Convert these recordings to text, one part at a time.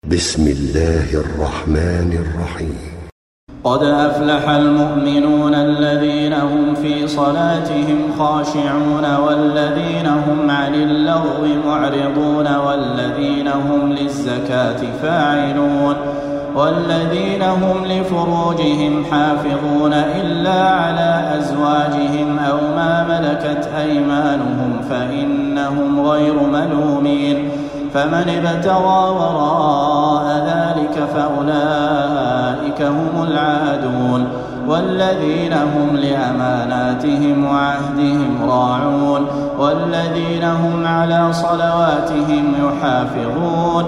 بسم الله الرحمن الرحيم. قد أفلح المؤمنون الذين هم في صلاتهم خاشعون والذين هم عن اللغو معرضون والذين هم للزكاة فاعلون والذين هم لفروجهم حافظون إلا على أزواجهم أو ما ملكت أيمانهم فإنهم غير ملومين فمن ابتغى وراء ذلك فأولئك هم العادون والذين هم لأماناتهم وعهدهم راعون والذين هم على صلواتهم يحافظون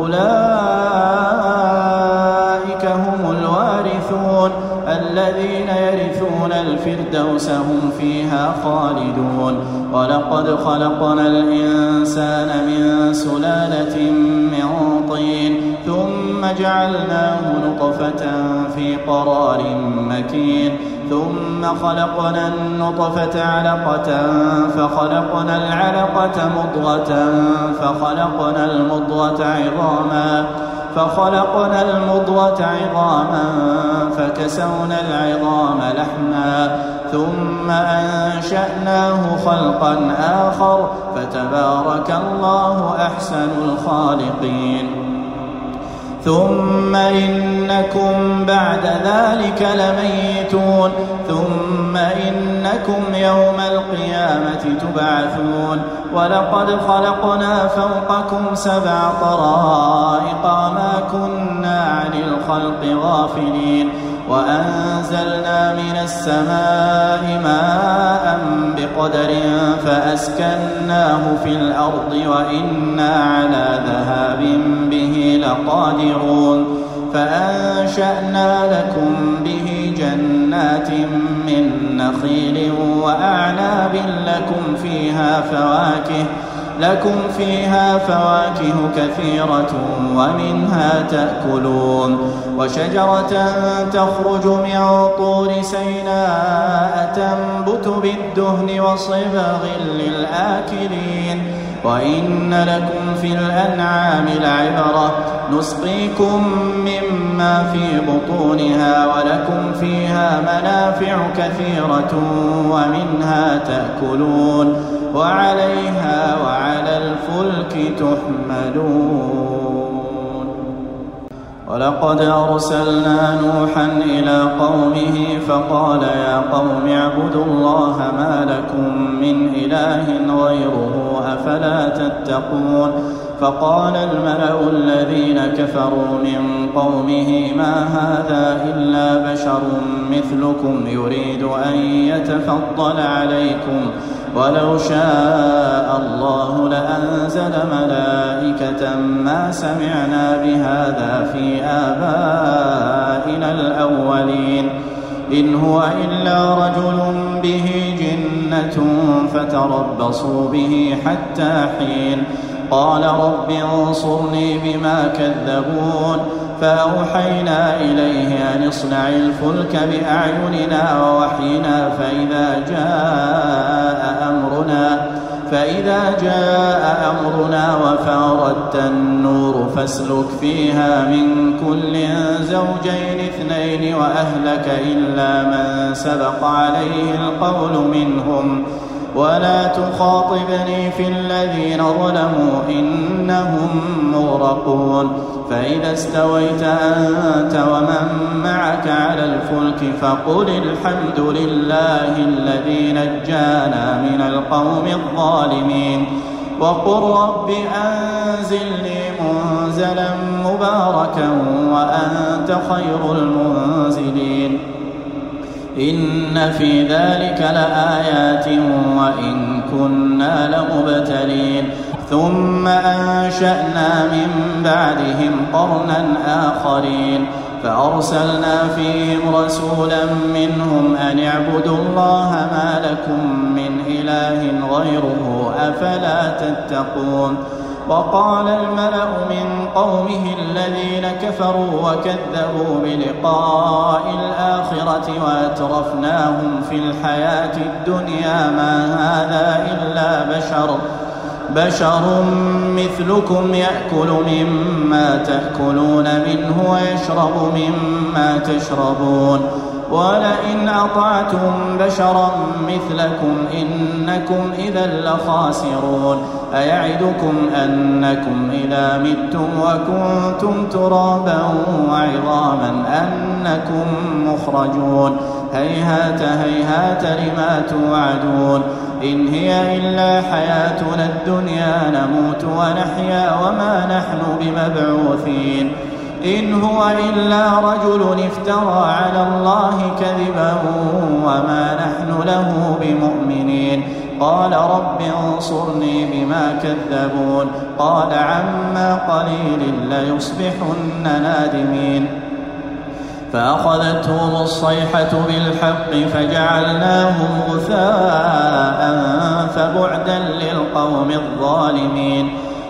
أولئك هم الوارثون الذين يرثون الفردوس هم فيها خالدون. ولقد خلقنا الإنسان من سلالة من طين ثم جعلناه نطفة في قرار مكين ثم خلقنا النطفة علقة فخلقنا العلقة مضغة فخلقنا المضغة عظاما فكسونا العظام لحما ثم أنشأناه خلقا آخر فتبارك الله أحسن الخالقين. ثم إنكم بعد ذلك لميتون ثم إنكم يوم القيامة تبعثون. ولقد خلقنا فوقكم 7 طرائق وما كنا عن الخلق غافلين وأنزلنا من السماء ماء بقدر فأسكناه في الأرض وإنا على ذهاب به لقادرون. فأنشأنا لكم به جنات من نخيل وأعناب لكم فيها فواكه كثيرة ومنها تأكلون. وشجرة تخرج من طور سيناء تنبت بالدهن وصبغ للآكلين. وإن لكم في الأنعام لعبرة نسقيكم مما في بطونها ولكم فيها منافع كثيرة ومنها تأكلون وعليها وعلى الفلك تحملون. ولقد أرسلنا نوحا إلى قومه فقال يا قوم اعبدوا الله ما لكم من إله غيره أفلا تتقون. فقال الملأ الذين كفروا من قومه ما هذا إلا بشر مثلكم يريد أن يتفضل عليكم ولو شاء الله لأنزل ملائكة ما سمعنا بهذا في آبائنا الأولين إن هو إلا رجل به جنة فتربصوا به حتى حين. قال رب انصرني بما كذبون. فأوحينا إليه أن اصنع الفلك بأعيننا ووحينا فإذا جاء أمرنا وفارت النور فاسلك فيها من كل زوجين 2 وأهلك إلا من سبق عليه القول منهم ولا تخاطبني في الذين ظلموا إنهم مغرقون. فإذا استويت أنت ومن معك على الفلك فقل الحمد لله الذي نجانا من القوم الظالمين وقل رب أنزلني منزلا مباركا وأنت خير المنزلين. إن في ذلك لآيات وإن كنا لمبتلين. ثم أنشأنا من بعدهم قرنا آخرين فأرسلنا فيهم رسولا منهم أن اعبدوا الله ما لكم من إله غيره أفلا تتقون. وقال الملأ من قومه الذين كفروا وكذبوا بلقاء الآخرة وأترفناهم في الحياة الدنيا ما هذا إلا بشر بشر مثلكم يأكل مما تأكلون منه ويشرب مما تشربون ولئن أطعتم بشرا مثلكم إنكم إذا لخاسرون أيعدكم أنكم إذا متم وكنتم ترابا وعظاما أنكم مخرجون هيهات هيهات لما توعدون إن هي إلا حياتنا الدنيا نموت ونحيا وما نحن بمبعوثين إن هو إلا رجل افترى على الله كذبا وما نحن له بمؤمنين قال رب انصرني بما كذبون قال عما قليل ليصبحن نادمين فأخذتهم الصيحة بالحق فجعلناهم غثاء فبعدا للقوم الظالمين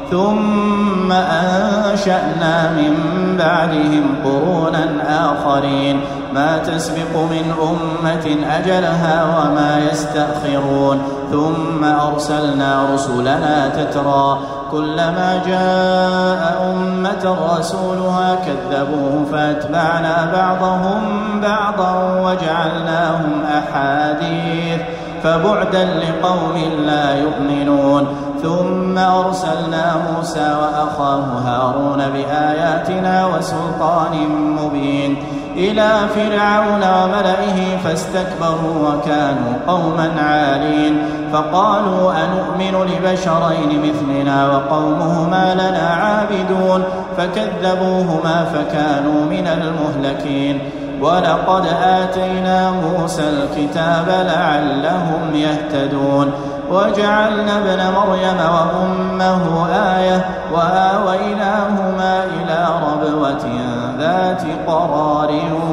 ثم أنشأنا من بعدهم قرونا آخرين ما تسبق من أمة أجلها وما يستأخرون ثم أرسلنا رسلنا تترى كلما جاء أمة رسولها كذبوه فأتبعنا بعضهم بعضا وجعلناهم أحاديث فبعدا لقوم لا يؤمنون ثم أرسلنا موسى وأخاه هارون بآياتنا وسلطان مبين إلى فرعون وملئه فاستكبروا وكانوا قوما عالين فقالوا أنؤمن لبشرين مثلنا وقومهما لنا عابدون فكذبوهما فكانوا من المهلكين ولقد آتينا موسى الكتاب لعلهم يهتدون وجعلنا ابن مريم وأمه آية وآويناهما إلى ربوة ذات قرار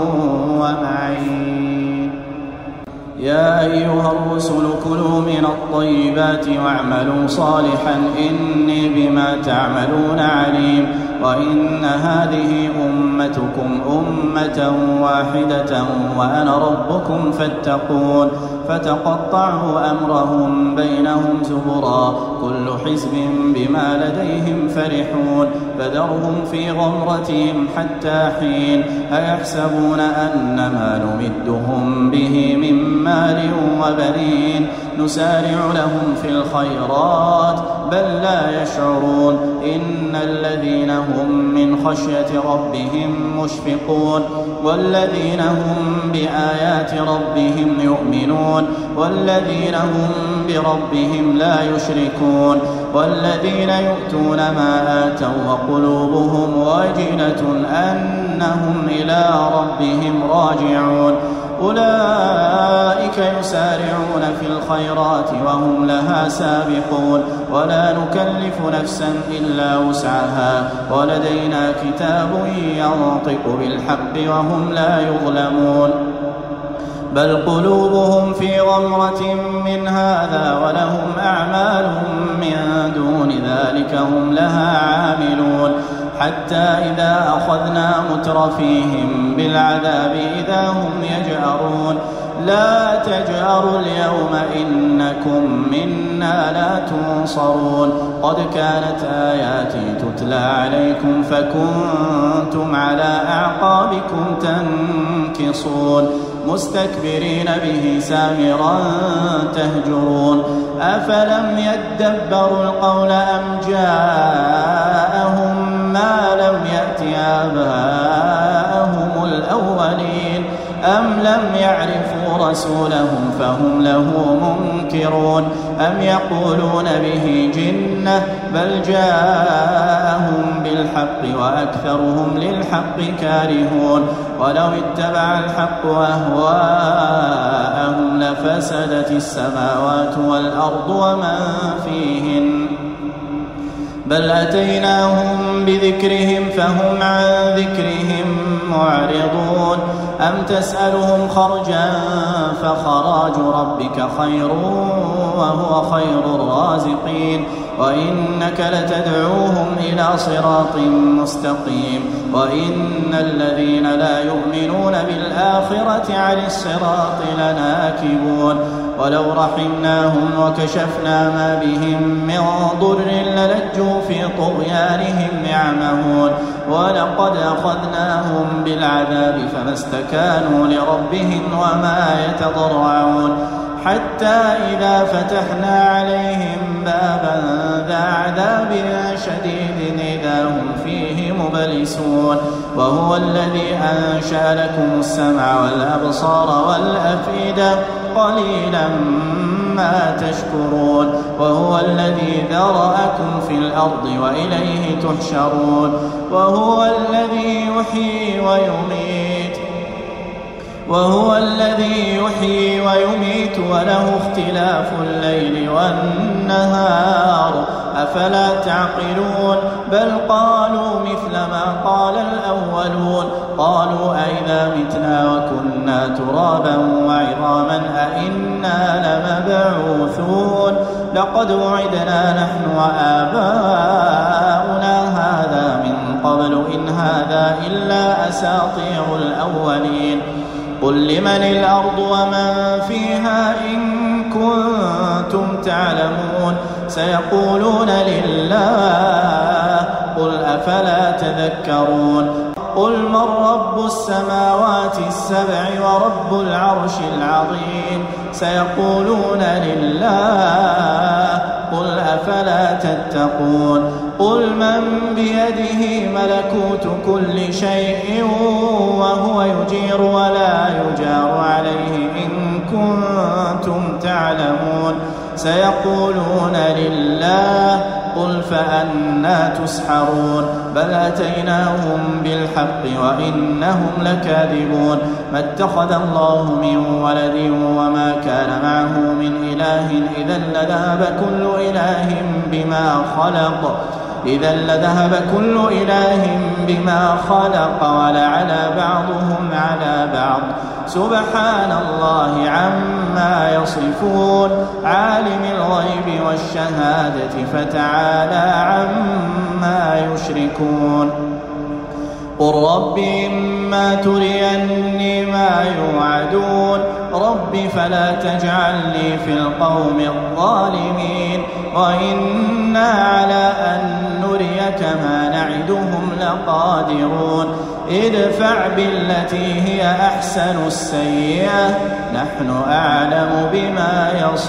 ومعين يا أيها الرسل كلوا من الطيبات واعملوا صالحا إني بما تعملون عليم وإن هذه أمتكم أمة واحدة وأنا ربكم فاتقون فتقطعوا أمرهم بينهم زبرا كل حزب بما لديهم فرحون فذرهم في غمرتهم حتى حين أيحسبون أن ما نمدهم به من مال وبنين نسارع لهم في الخيرات بل لا يشعرون إن الذين هم من خشية ربهم مشفقون والذين هم بآيات ربهم يؤمنون والذين هم بربهم لا يشركون والذين يؤتون ما آتوا وقلوبهم وجلة أنهم إلى ربهم راجعون أولئك يسارعون في الخيرات وهم لها سابقون ولا نكلف نفسا إلا وسعها ولدينا كتاب ينطق بالحق وهم لا يظلمون بل قلوبهم في غمرة من هذا ولهم أعمال من دون ذلك هم لها عاملون حتى إذا أخذنا مترفيهم بالعذاب إذا هم يجأرون لا تجأروا اليوم إنكم منا لا تنصرون قد كانت آياتي تتلى عليكم فكنتم على أعقابكم تنكصون مستكبرين به سامرا تهجرون أفلم يدبروا القول أم جاءهم ما لم يأت آباءهم الأولين أم لم يعرفوا رسولهم فهم له منكرون أم يقولون به جنة بل جاءهم بالحق وأكثرهم للحق كارهون ولو اتبع الحق أهواءهم لفسدت السماوات والأرض ومن فيهن بل أتيناهم بذكرهم فهم عن ذكرهم معرضون أم تسألهم خرجا فخراج ربك خير وهو خير الرازقين وإنك لتدعوهم إلى صراط مستقيم وإن الذين لا يؤمنون بالآخرة عن الصراط لناكبون ولو رحمناهم وكشفنا ما بهم من ضر للجوا في طغيانهم يعمهون ولقد أخذناهم بالعذاب فما استكانوا لربهم وما يتضرعون حتى إذا فتحنا عليهم بابا ذا عذاب شديد إذا هم فيه مبلسون وهو الذي أنشأ لكم السمع والأبصار والأفئدة قليلا ما تشكرون وهو الذي ذرأكم في الأرض وإليه تحشرون وهو الذي يحيي ويميت وله اختلاف الليل والنهار أفلا تعقلون بل قالوا مثل ما قال الأولون قالوا أئذا متنا وكنا ترابا وعظاما أئنا لمبعوثون لقد وعدنا نحن وآباؤنا هذا من قبل إن هذا إلا أساطير الأولين قل لمن الأرض ومن فيها إن كنتم تعلمون سيقولون لله قل أفلا تذكرون قل من رب السماوات السبع ورب العرش العظيم سيقولون لله قل أفلا تتقون قل من بيده ملكوت كل شيء وهو يجير ولا يجار عليه إن كنتم تعلمون سيقولون لله قل فأنى تسحرون بل أتيناهم بالحق وإنهم لكاذبون ما اتخذ الله من ولد وما كان معه من إله إذا لذهب كل إله بما خلق ولعلى بعضهم على بعض سبحان الله عما يصفون عالم الغيب والشهادة فتعالى عما يشركون قل رب إما تريني ما يوعدون رب فلا تجعلني في القوم الظالمين وإنا على أن نريك ما نعدهم لقادرون ادفع بالتي هي أحسن السيئة نحن أعلم بما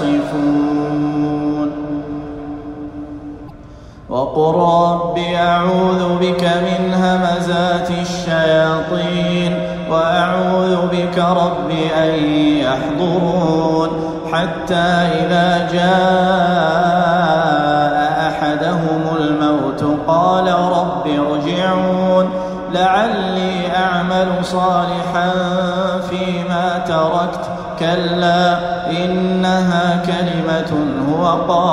يصفون وقل رب أعوذ بك من همزات الشياطين وأعوذ بك رب أن يحضرون حتى إذا جاء أحدهم الموت قال رب ارجعون لعلي أعمل صالحا فيما تركت كلا إنها كلمة هو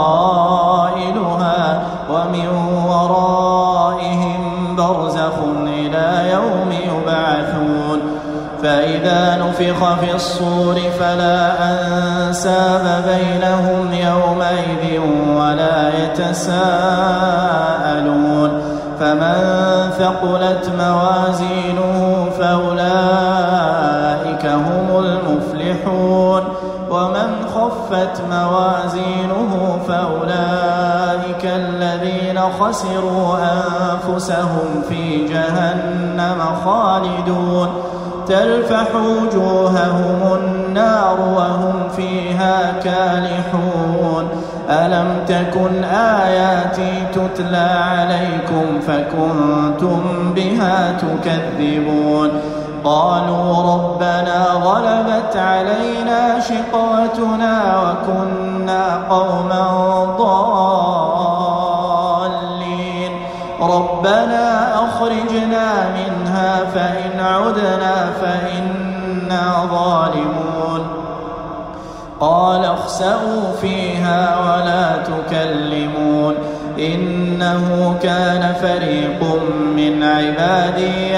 قائلها ومن ورائهم برزخ إلى يوم يبعثون فإذا نفخ في الصور فلا أنساب بينهم يومئذ ولا يتساءلون فمن ثقلت موازينه فأولئك هم المفلحون ومن خفت موازينه فأولئك الذين خسروا أنفسهم في جهنم خالدون تلفح وجوههم النار وهم فيها كالحون ألم تكن آياتي تتلى عليكم فكنتم بها تكذبون قالوا ربنا غلبت علينا شقوتنا وكنا قوما ضالين ربنا أخرجنا منها فإن عدنا فإنا ظالمون قال اخسئوا فيها ولا تكلمون إنه كان فريق من عبادي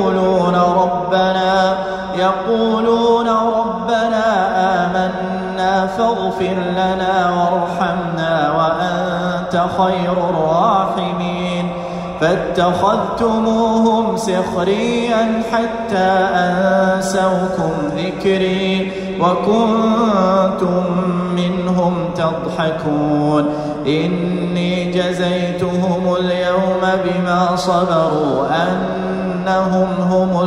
يقولون ربنا آمنا فاغفر لنا وارحمنا وأنت خير الراحمين فاتخذتموهم سخريا حتى أنسوكم ذكري وكنتم منهم تضحكون إني جزيتهم اليوم بما صبروا أنهم هم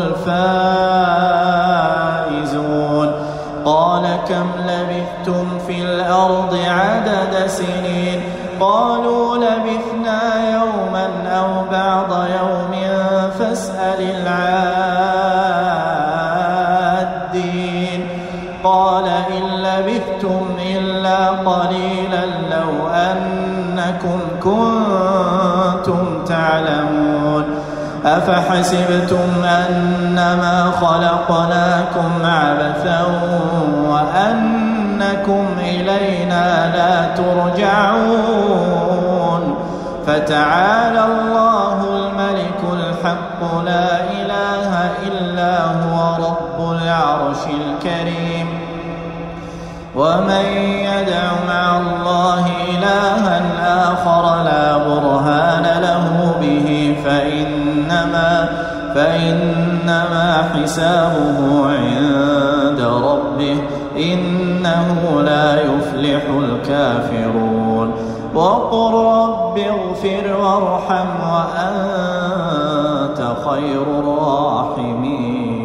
الفائزون قال كم لبثتم في الأرض عدد سنين قالوا لبثنا يوما أو بعض يوم فاسأل العادين قال إن لبثتم إلا قليلا لو أنكم كنتم تعلمون أفحسبتم أنما خلقناكم عبثا وأنكم إلينا لا ترجعون فتعالى الله الملك الحق لا إله إلا هو رب العرش الكريم ومن يدع مع الله إلها آخر لا برهان له به فإنما حسابه عند ربه إنه لا يفلح الكافرون وقل رب اغفر وارحم وأنت خير الراحمين